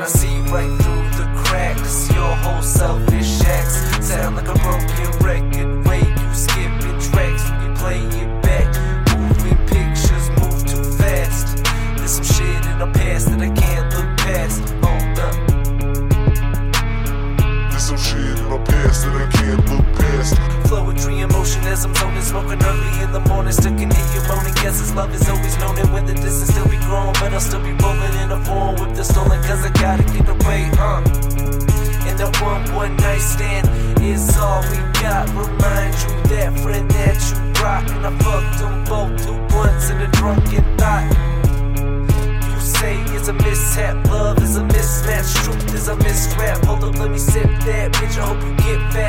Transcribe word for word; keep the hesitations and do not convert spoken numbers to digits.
I see right through the cracks. Your whole selfish acts sound like a broken record. Way you skipping tracks when you play it back. Moving pictures move too fast. There's some shit in the past that I can't look past. Hold up. There's some shit in the past that I can't look past. Poetry in motion as I'm zoning, smoking early in the morning. Still can hear you moaning. Guess this love is always known, and when the distance still be growing, but I'll still be rolling in a form with the stolen. Cause I gotta get away, uh. And that one one night stand is all we got. Remind you that friend that you rock, and I fucked them both two blunts in a drunken thought. You say it's a mishap, love is a mismatch, truth is a misrap. Hold up, let me sip that, bitch. I hope you get fat.